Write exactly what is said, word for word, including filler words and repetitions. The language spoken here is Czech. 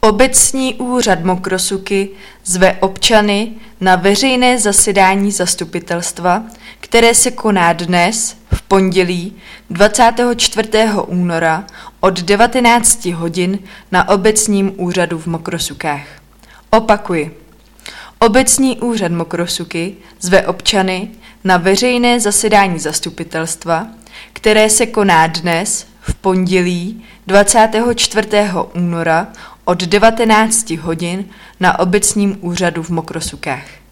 Obecní úřad Mokrosuky zve občany na veřejné zasedání zastupitelstva, které se koná dnes v pondělí dvacátého čtvrtého února od devatenácti hodin na obecním úřadu v Mokrosukách. Opakuji. Obecní úřad Mokrosuky zve občany na veřejné zasedání zastupitelstva, které se koná dnes v pondělí dvacátého čtvrtého února od devatenácti hodin na obecním úřadu v Mokrosukách.